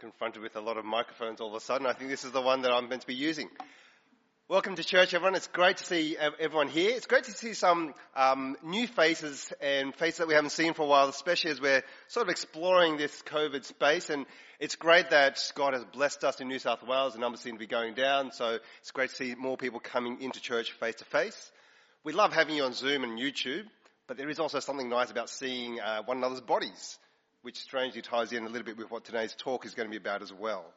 confronted with a lot of microphones all of a sudden. I think this is the one that I'm meant to be using. Welcome to church, everyone. It's great to see everyone here. It's great to see some new faces and faces that we haven't seen for a while, especially as we're sort of exploring this COVID space. And it's great that God has blessed us in New South Wales. The numbers seem to be going down, so it's great to see more people coming into church face to face. We love having you on Zoom and YouTube, but there is also something nice about seeing one another's bodies, which strangely ties in a little bit with what today's talk is going to be about as well.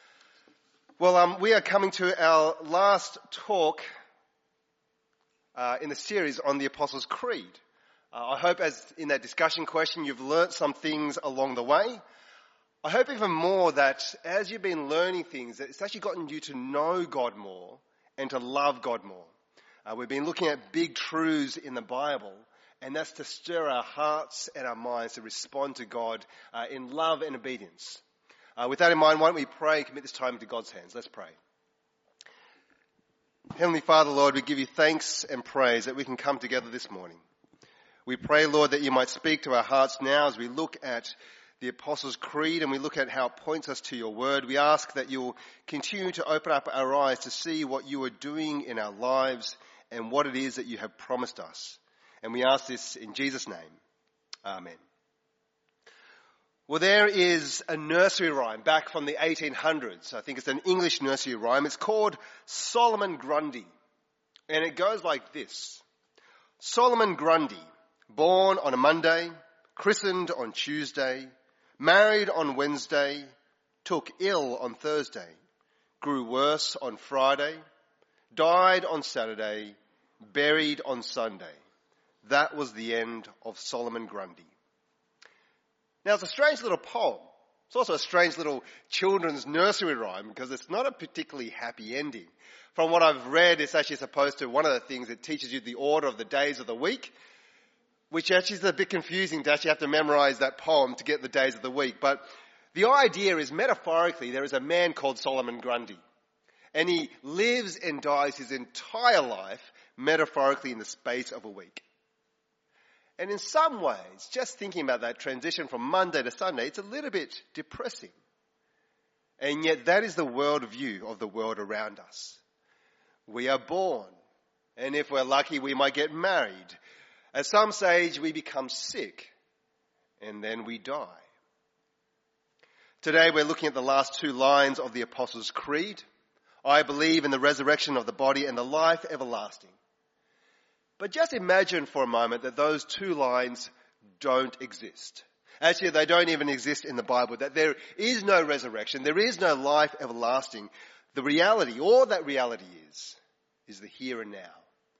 Well, we are coming to our last talk in the series on the Apostles' Creed. I hope as in that discussion question you've learnt some things along the way. I hope even more that as you've been learning things, that it's actually gotten you to know God more and to love God more. We've been looking at big truths in the Bible, and that's to stir our hearts and our minds to respond to God in love and obedience. With that in mind, why don't we pray and commit this time into God's hands? Let's pray. Heavenly Father, Lord, we give you thanks and praise that we can come together this morning. We pray, Lord, that you might speak to our hearts now as we look at the Apostles' Creed and we look at how it points us to your word. We ask that you'll continue to open up our eyes to see what you are doing in our lives and what it is that you have promised us. And we ask this in Jesus' name. Amen. Well, there is a nursery rhyme back from the 1800s. I think it's an English nursery rhyme. It's called Solomon Grundy. And it goes like this. Solomon Grundy, born on a Monday, christened on Tuesday, married on Wednesday, took ill on Thursday, grew worse on Friday, died on Saturday, buried on Sunday. That was the end of Solomon Grundy. Now, it's a strange little poem. It's also a strange little children's nursery rhyme because it's not a particularly happy ending. From what I've read, it's actually supposed to, one of the things, it teaches you the order of the days of the week, which actually is a bit confusing to actually have to memorize that poem to get the days of the week. But the idea is, metaphorically, there is a man called Solomon Grundy. And he lives and dies his entire life, metaphorically, in the space of a week. And in some ways, just thinking about that transition from Monday to Sunday, it's a little bit depressing. And yet that is the worldview of the world around us. We are born, and if we're lucky, we might get married. At some stage, we become sick, and then we die. Today, we're looking at the last two lines of the Apostles' Creed. I believe in the resurrection of the body and the life everlasting. But just imagine for a moment that those two lines don't exist. Actually, they don't even exist in the Bible, that there is no resurrection, there is no life everlasting. The reality, all that reality is the here and now.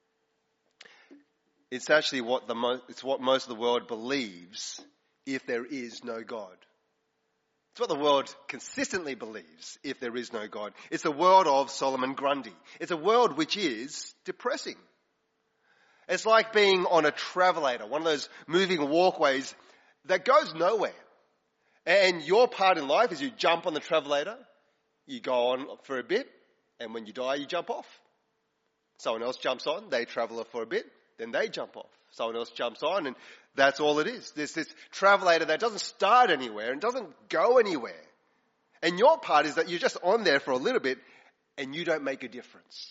It's actually what most of the world believes if there is no God. It's what the world consistently believes if there is no God. It's the world of Solomon Grundy. It's a world which is depressing. It's like being on a travelator, one of those moving walkways that goes nowhere. And your part in life is you jump on the travelator, you go on for a bit, and when you die, you jump off. Someone else jumps on, they travel for a bit, then they jump off. Someone else jumps on, and that's all it is. There's this travelator that doesn't start anywhere and doesn't go anywhere. And your part is that you're just on there for a little bit, and you don't make a difference.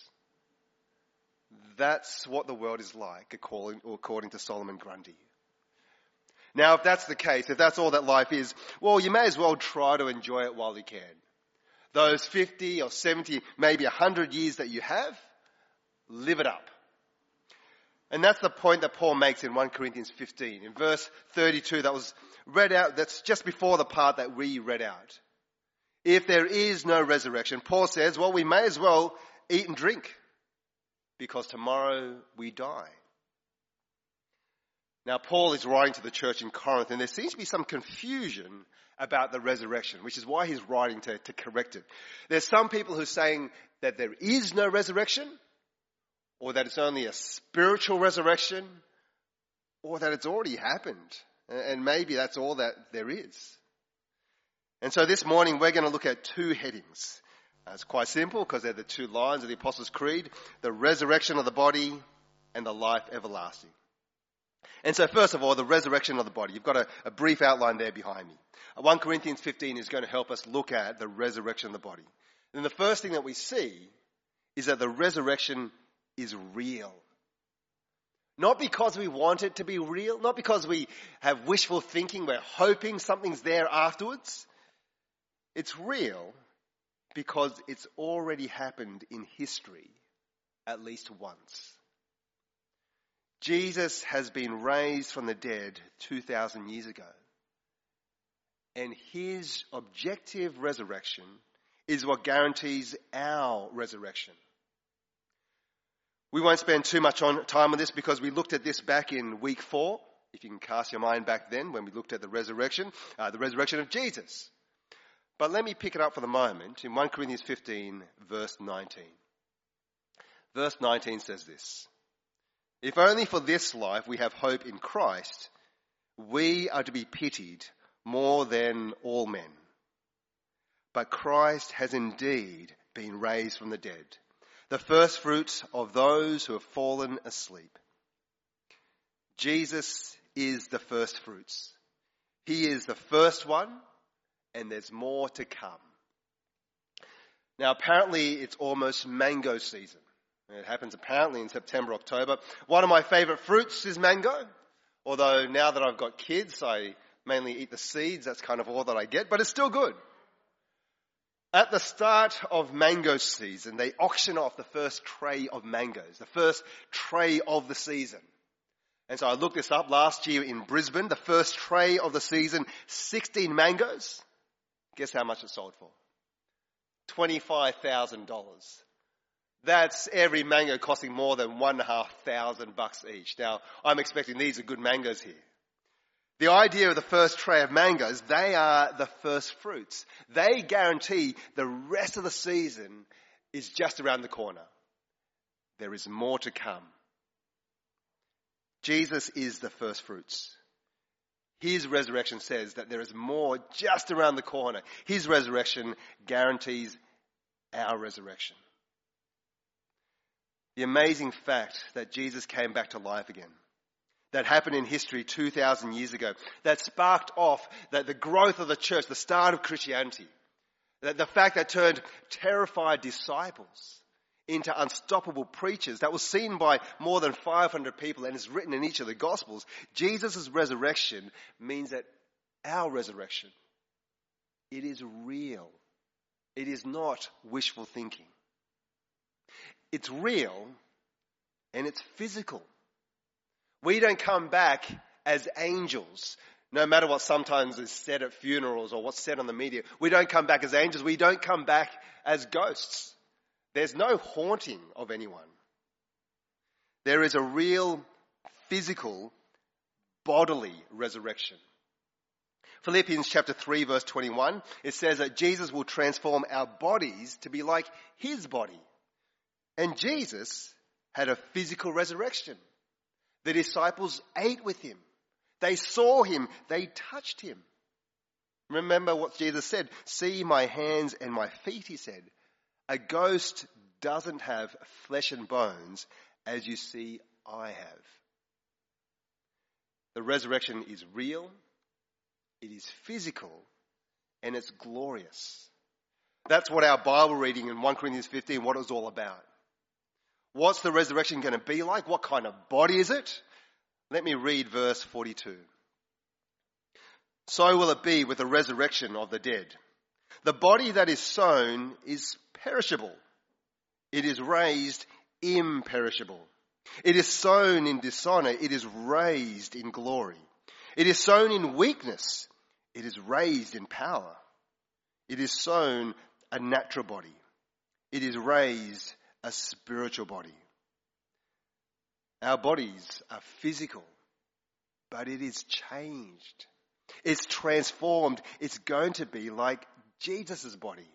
That's what the world is like, according to Solomon Grundy. Now, if that's the case, if that's all that life is, well, you may as well try to enjoy it while you can. Those 50 or 70, maybe 100 years that you have, live it up. And that's the point that Paul makes in 1 Corinthians 15. In verse 32, that was read out, that's just before the part that we read out. If there is no resurrection, Paul says, well, we may as well eat and drink, because tomorrow we die. Now, Paul is writing to the church in Corinth, and there seems to be some confusion about the resurrection, which is why he's writing to correct it. There's some people who are saying that there is no resurrection, or that it's only a spiritual resurrection, or that it's already happened, and maybe that's all that there is. And so this morning we're going to look at two headings. It's quite simple because they're the two lines of the Apostles' Creed, the resurrection of the body and the life everlasting. And so first of all, the resurrection of the body. You've got a brief outline there behind me. 1 Corinthians 15 is going to help us look at the resurrection of the body. And the first thing that we see is that the resurrection is real. Not because we want it to be real, not because we have wishful thinking, we're hoping something's there afterwards. It's real because it's already happened in history at least once. Jesus has been raised from the dead 2,000 years ago. And his objective resurrection is what guarantees our resurrection. We won't spend too much time on this because we looked at this back in week 4. If you can cast your mind back then when we looked at the resurrection of Jesus. But let me pick it up for the moment in 1 Corinthians 15 verse 19. Verse 19 says this: "If only for this life we have hope in Christ, we are to be pitied more than all men. But Christ has indeed been raised from the dead, the first fruits of those who have fallen asleep." Jesus is the first fruits. He is the first one, and there's more to come. Now, apparently, it's almost mango season. It happens apparently in September, October. One of my favourite fruits is mango. Although now that I've got kids, I mainly eat the seeds. That's kind of all that I get, but it's still good. At the start of mango season, they auction off the first tray of mangoes, the first tray of the season. And so I looked this up last year in Brisbane, the first tray of the season, 16 mangoes. Guess how much it sold for? $25,000. That's every mango costing more than $1,500 each. Now, I'm expecting these are good mangoes here. The idea of the first tray of mangoes, they are the first fruits. They guarantee the rest of the season is just around the corner. There is more to come. Jesus is the first fruits. His resurrection says that there is more just around the corner. His resurrection guarantees our resurrection. The amazing fact that Jesus came back to life again, that happened in history 2,000 years ago, that sparked off the growth of the church, the start of Christianity, the fact that turned terrified disciples into unstoppable preachers, that was seen by more than 500 people and is written in each of the Gospels. Jesus' resurrection means that our resurrection, it is real. It is not wishful thinking. It's real and it's physical. We don't come back as angels, no matter what sometimes is said at funerals or what's said on the media. We don't come back as angels. We don't come back as ghosts. There's no haunting of anyone. There is a real physical, bodily resurrection. Philippians chapter 3 verse 21, it says that Jesus will transform our bodies to be like his body. And Jesus had a physical resurrection. The disciples ate with him. They saw him. They touched him. Remember what Jesus said. "See my hands and my feet," he said. A ghost doesn't have flesh and bones as you see I have. The resurrection is real, it is physical, and it's glorious. That's what our Bible reading in 1 Corinthians 15, what it was all about. What's the resurrection going to be like? What kind of body is it? Let me read verse 42. "So will it be with the resurrection of the dead. The body that is sown is perishable. It is raised imperishable. It is sown in dishonor. It is raised in glory. It is sown in weakness. It is raised in power. It is sown a natural body. It is raised a spiritual body." Our bodies are physical, but it is changed. It's transformed. It's going to be like Jesus' body.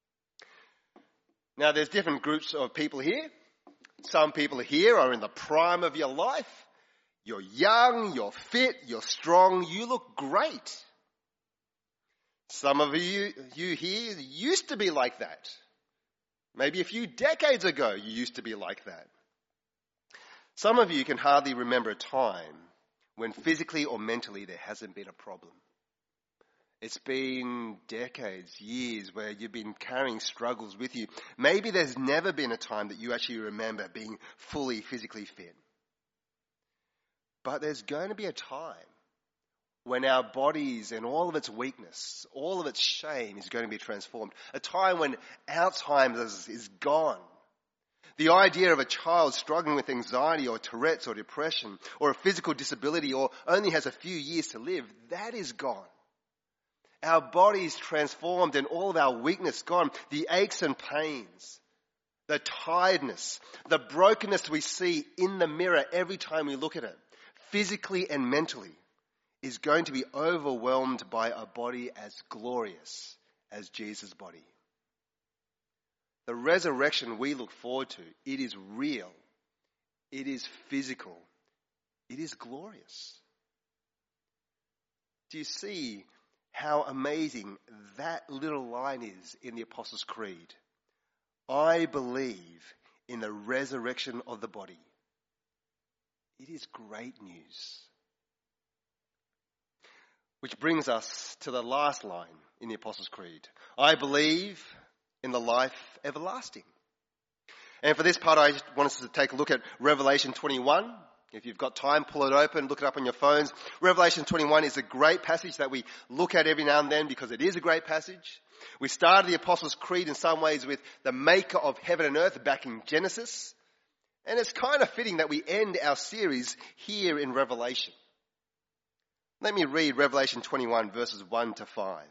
Now, there's different groups of people here. Some people here are in the prime of your life. You're young, you're fit, you're strong, you look great. Some of you here used to be like that. Maybe a few decades ago you used to be like that. Some of you can hardly remember a time when physically or mentally there hasn't been a problem. It's been decades, years where you've been carrying struggles with you. Maybe there's never been a time that you actually remember being fully physically fit. But there's going to be a time when our bodies and all of its weakness, all of its shame is going to be transformed. A time when Alzheimer's is gone. The idea of a child struggling with anxiety or Tourette's or depression or a physical disability or only has a few years to live, that is gone. Our bodies transformed and all of our weakness gone. The aches and pains, the tiredness, the brokenness we see in the mirror every time we look at it, physically and mentally, is going to be overwhelmed by a body as glorious as Jesus' body. The resurrection we look forward to, it is real, it is physical, it is glorious. Do you see how amazing that little line is in the Apostles' Creed? I believe in the resurrection of the body. It is great news. Which brings us to the last line in the Apostles' Creed. I believe in the life everlasting. And for this part, I just want us to take a look at Revelation 21. If you've got time, pull it open, look it up on your phones. Revelation 21 is a great passage that we look at every now and then because it is a great passage. We started the Apostles' Creed in some ways with the maker of heaven and earth back in Genesis. And it's kind of fitting that we end our series here in Revelation. Let me read Revelation 21 verses 1 to 5.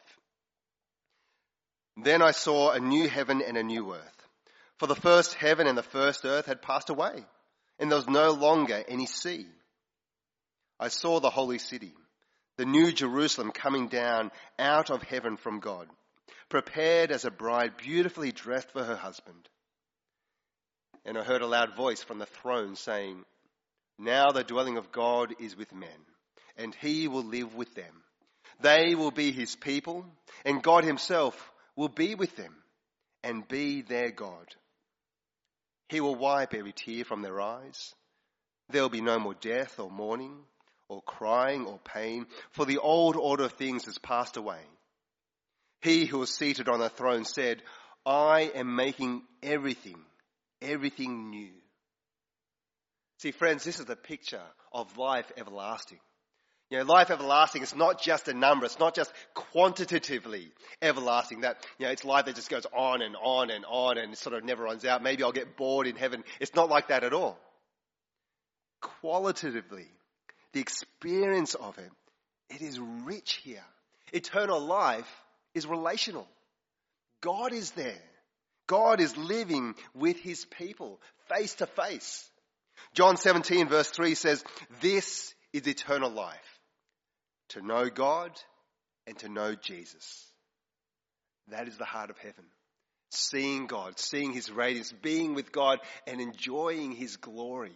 Then I saw a new heaven and a new earth. For the first heaven and the first earth had passed away, and there was no longer any sea. I saw the holy city, the new Jerusalem, coming down out of heaven from God, prepared as a bride beautifully dressed for her husband. And I heard a loud voice from the throne saying, now the dwelling of God is with men, and he will live with them. They will be his people, and God himself will be with them and be their God. He will wipe every tear from their eyes. There will be no more death or mourning or crying or pain, for the old order of things has passed away. He who was seated on the throne said, I am making everything new. See, friends, this is the picture of life everlasting. You know, life everlasting is not just a number. It's not just quantitatively everlasting. That, you know, it's life that just goes on and on and on and it sort of never runs out. Maybe I'll get bored in heaven. It's not like that at all. Qualitatively, the experience of it, it is rich here. Eternal life is relational. God is there. God is living with his people face to face. John 17 verse 3 says, this is eternal life. To know God and to know Jesus. That is the heart of heaven. Seeing God, seeing his radiance, being with God and enjoying his glory.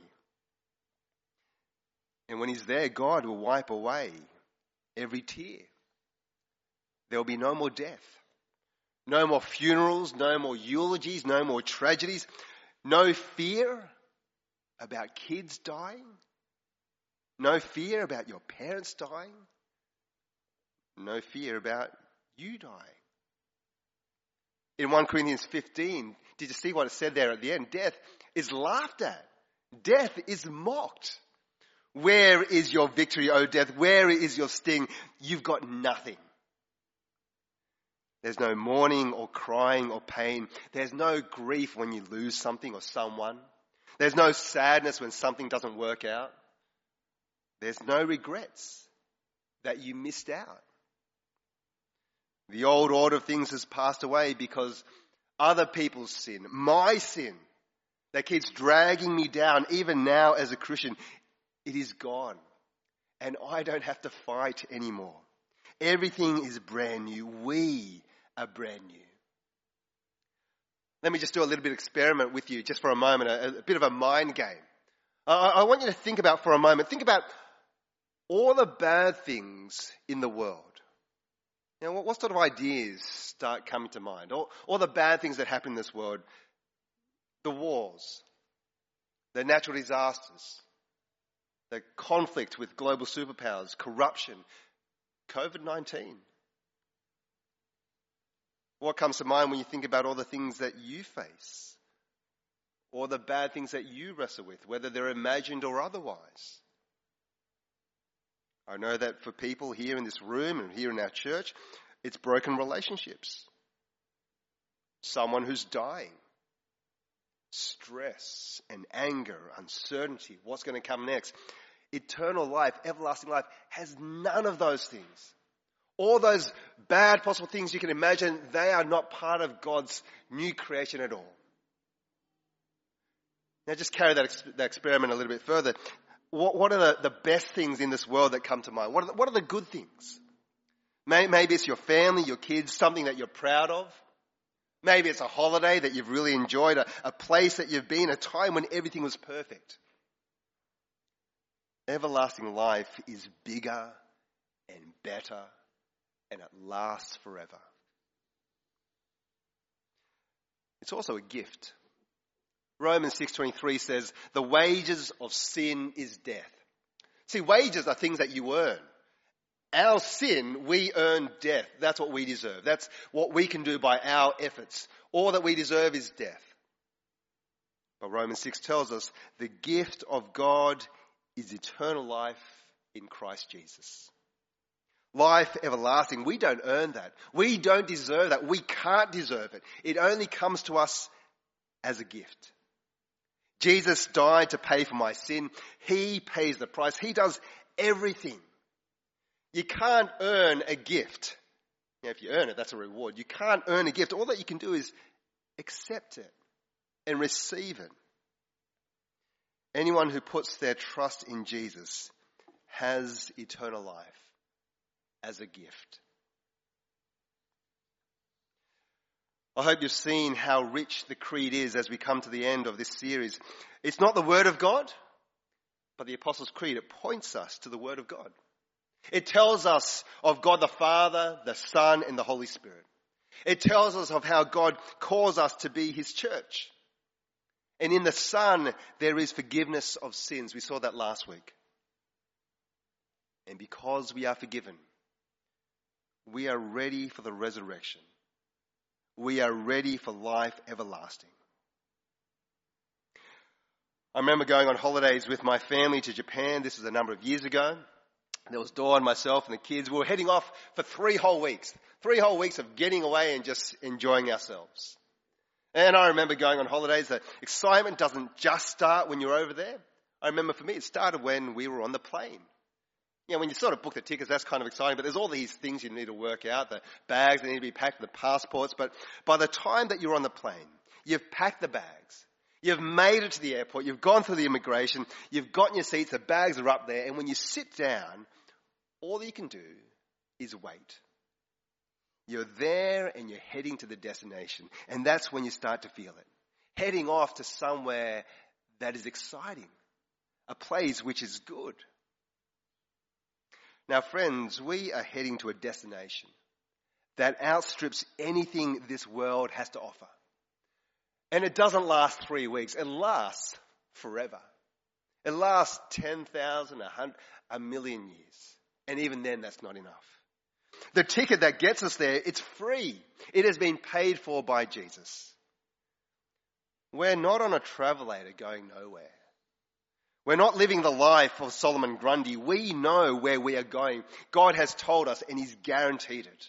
And when he's there, God will wipe away every tear. There will be no more death. No more funerals, no more eulogies, no more tragedies. No fear about kids dying. No fear about your parents dying. No fear about you dying. In 1 Corinthians 15, did you see what it said there at the end? Death is laughed at. Death is mocked. Where is your victory, O death? Where is your sting? You've got nothing. There's no mourning or crying or pain. There's no grief when you lose something or someone. There's no sadness when something doesn't work out. There's no regrets that you missed out. The old order of things has passed away because other people's sin, my sin, that keeps dragging me down, even now as a Christian, it is gone. And I don't have to fight anymore. Everything is brand new. We are brand new. Let me just do a little bit of experiment with you just for a moment, a bit of a mind game. I want you to think about for a moment, think about all the bad things in the world. You know, what sort of ideas start coming to mind? All the bad things that happen in this world. The wars, the natural disasters, the conflict with global superpowers, corruption, COVID-19. What comes to mind when you think about all the things that you face, or the bad things that you wrestle with, whether they're imagined or otherwise? I know that for people here in this room and here in our church, it's broken relationships. Someone who's dying. Stress and anger, uncertainty, what's going to come next. Eternal life, everlasting life, has none of those things. All those bad possible things you can imagine, they are not part of God's new creation at all. Now just carry that experiment a little bit further. What are the best things in this world that come to mind? What are the good things? Maybe it's your family, your kids, something that you're proud of. Maybe it's a holiday that you've really enjoyed, a place that you've been, a time when everything was perfect. Everlasting life is bigger and better, and it lasts forever. It's also a gift. Romans 6:23 says, the wages of sin is death. See, wages are things that you earn. Our sin, we earn death. That's what we deserve. That's what we can do by our efforts. All that we deserve is death. But Romans 6 tells us the gift of God is eternal life in Christ Jesus. Life everlasting. We don't earn that. We don't deserve that. We can't deserve it. It only comes to us as a gift. Jesus died to pay for my sin. He pays the price. He does everything. You can't earn a gift. Now, if you earn it, that's a reward. You can't earn a gift. All that you can do is accept it and receive it. Anyone who puts their trust in Jesus has eternal life as a gift. I hope you've seen how rich the creed is as we come to the end of this series. It's not the Word of God, but the Apostles' Creed. It points us to the Word of God. It tells us of God the Father, the Son, and the Holy Spirit. It tells us of how God calls us to be His church. And in the Son, there is forgiveness of sins. We saw that last week. And because we are forgiven, we are ready for the resurrection. We are ready for life everlasting. I remember going on holidays with my family to Japan. This was a number of years ago. There was Dawn, myself, and the kids. We were heading off for 3 whole weeks. 3 whole weeks of getting away and just enjoying ourselves. And I remember going on holidays. The excitement doesn't just start when you're over there. I remember for me, it started when we were on the plane. You know, when you sort of book the tickets, that's kind of exciting, but there's all these things you need to work out. The bags that need to be packed, the passports. But by the time that you're on the plane, you've packed the bags. You've made it to the airport. You've gone through the immigration. You've gotten your seats. The bags are up there. And when you sit down, all you can do is wait. You're there and you're heading to the destination. And that's when you start to feel it. Heading off to somewhere that is exciting. A place which is good. Now, friends, we are heading to a destination that outstrips anything this world has to offer. And it doesn't last 3 weeks. It lasts forever. It lasts 10,000, 1 million years. And even then, that's not enough. The ticket that gets us there, it's free. It has been paid for by Jesus. We're not on a travelator going nowhere. We're not living the life of Solomon Grundy. We know where we are going. God has told us and He's guaranteed it.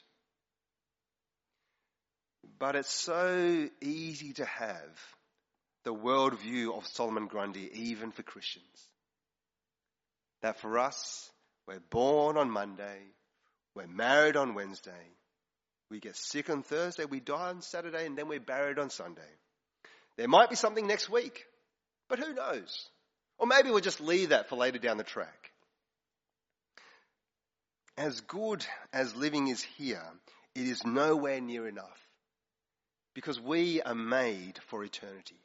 But it's so easy to have the worldview of Solomon Grundy, even for Christians. That for us, we're born on Monday, we're married on Wednesday, we get sick on Thursday, we die on Saturday, and then we're buried on Sunday. There might be something next week, but who knows? Or maybe we'll just leave that for later down the track. As good as living is here, it is nowhere near enough. Because we are made for eternity.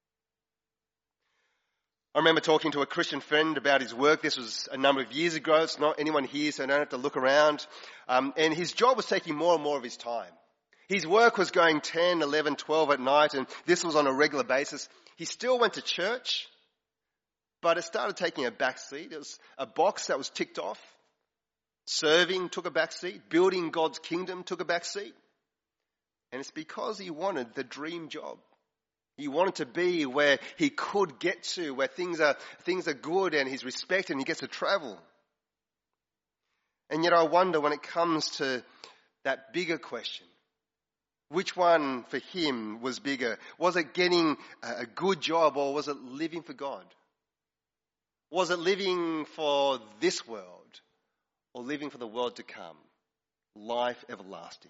I remember talking to a Christian friend about his work. This was a number of years ago. It's not anyone here, so I don't have to look around. And his job was taking more and more of his time. His work was going 10, 11, 12 at night, and this was on a regular basis. He still went to church, But it started taking a back seat. It was a box that was ticked off. Serving took a back seat. Building God's kingdom took a back seat. And it's because he wanted the dream job. He wanted to be where he could get to, where things are good and he's respected and he gets to travel. And yet I wonder, when it comes to that bigger question, which one for him was bigger? Was it getting a good job, or was it living for God? Was it living for this world, or living for the world to come? Life everlasting.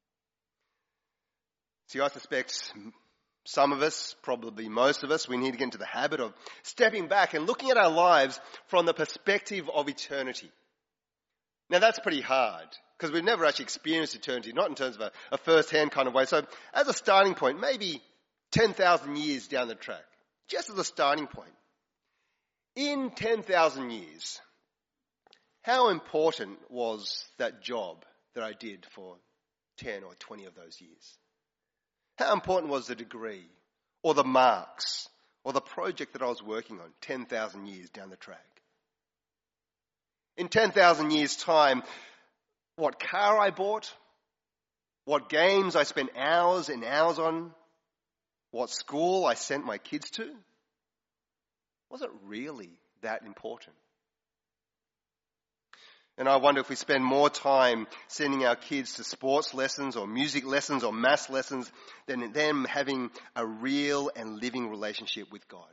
See, I suspect some of us, probably most of us, we need to get into the habit of stepping back and looking at our lives from the perspective of eternity. Now that's pretty hard, because we've never actually experienced eternity, not in terms of a first-hand kind of way. So as a starting point, maybe 10,000 years down the track, just as a starting point. In 10,000 years, how important was that job that I did for 10 or 20 of those years? How important was the degree, or the marks, or the project that I was working on 10,000 years down the track? In 10,000 years' time, what car I bought, what games I spent hours and hours on, what school I sent my kids to, was it really that important? And I wonder if we spend more time sending our kids to sports lessons or music lessons or maths lessons than them having a real and living relationship with God.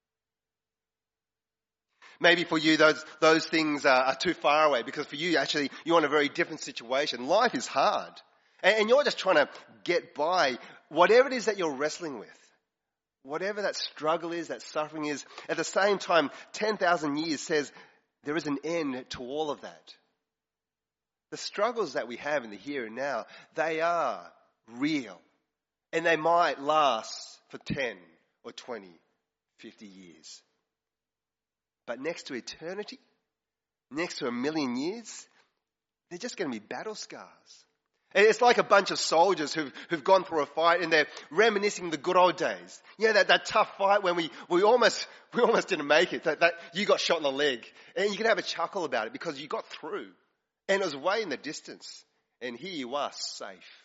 Maybe for you those things are too far away, because for you actually you're in a very different situation. Life is hard. And you're just trying to get by whatever it is that you're wrestling with. Whatever that struggle is, that suffering is. At the same time, 10,000 years says there is an end to all of that. The struggles that we have in the here and now, they are real. And they might last for 10 or 20, 50 years. But next to eternity, next to 1,000,000 years, they're just going to be battle scars. It's like a bunch of soldiers who've gone through a fight and they're reminiscing the good old days. Yeah, that tough fight when we almost didn't make it. That you got shot in the leg, and you can have a chuckle about it because you got through, and it was way in the distance, and here you are, safe.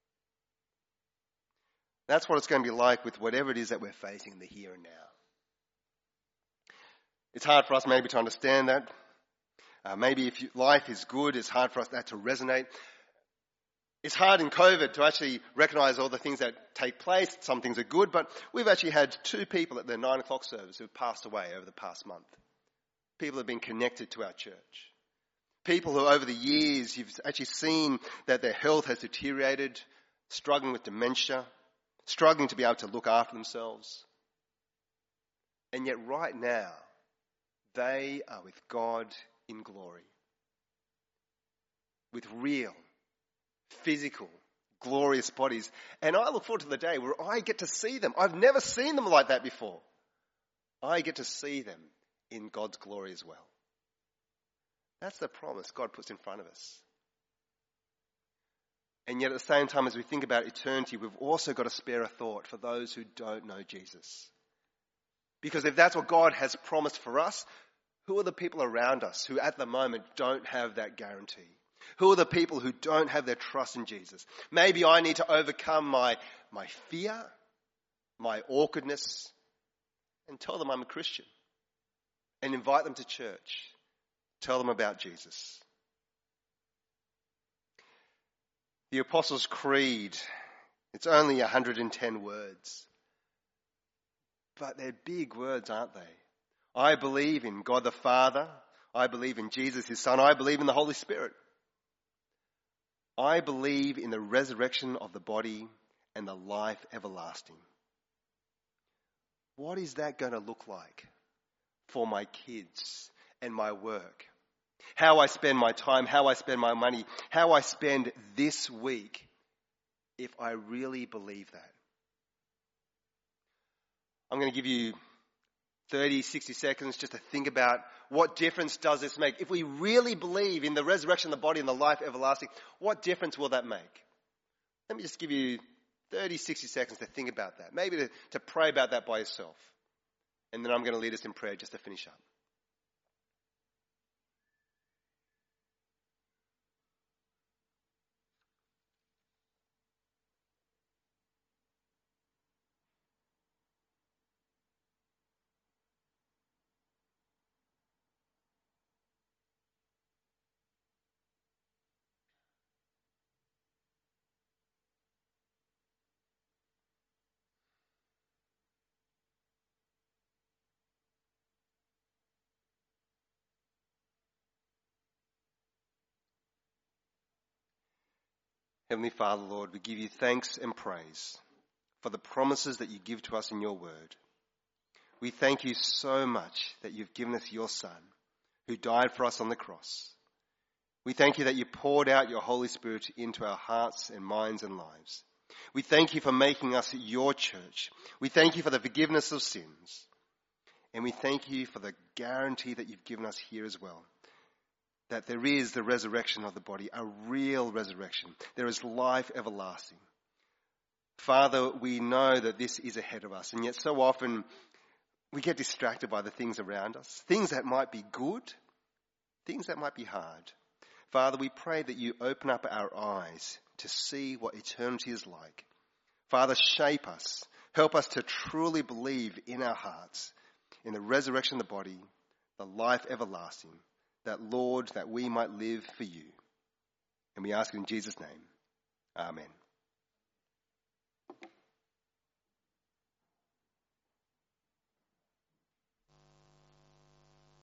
That's what it's going to be like with whatever it is that we're facing in the here and now. It's hard for us maybe to understand that. Maybe if life is good, it's hard for us that to resonate. It's hard in COVID to actually recognise all the things that take place. Some things are good, but we've actually had 2 people at the 9 o'clock service who've passed away over the past month. People who have been connected to our church. People who over the years you've actually seen that their health has deteriorated, struggling with dementia, struggling to be able to look after themselves. And yet right now, they are with God in glory. With real, physical, glorious bodies. And I look forward to the day where I get to see them. I've never seen them like that before. I get to see them in God's glory as well. That's the promise God puts in front of us. And yet at the same time, as we think about eternity, we've also got to spare a thought for those who don't know Jesus. Because if that's what God has promised for us, who are the people around us who at the moment don't have that guarantee? Who are the people who don't have their trust in Jesus? Maybe I need to overcome my fear, my awkwardness, and tell them I'm a Christian. And invite them to church. Tell them about Jesus. The Apostles' Creed, it's only 110 words. But they're big words, aren't they? I believe in God the Father. I believe in Jesus, his Son. I believe in the Holy Spirit. I believe in the resurrection of the body and the life everlasting. What is that going to look like for my kids and my work? How I spend my time, how I spend my money, how I spend this week, if I really believe that. I'm going to give you 30, 60 seconds just to think about what difference does this make. If we really believe in the resurrection of the body and the life everlasting, what difference will that make? Let me just give you 30, 60 seconds to think about that. Maybe to pray about that by yourself. And then I'm going to lead us in prayer just to finish up. Heavenly Father, Lord, we give you thanks and praise for the promises that you give to us in your word. We thank you so much that you've given us your Son, who died for us on the cross. We thank you that you poured out your Holy Spirit into our hearts and minds and lives. We thank you for making us your church. We thank you for the forgiveness of sins. And we thank you for the guarantee that you've given us here as well, that there is the resurrection of the body, a real resurrection. There is life everlasting. Father, we know that this is ahead of us, and yet so often we get distracted by the things around us, things that might be good, things that might be hard. Father, we pray that you open up our eyes to see what eternity is like. Father, shape us. Help us to truly believe in our hearts in the resurrection of the body, the life everlasting, that, Lord, that we might live for you. And we ask in Jesus' name. Amen.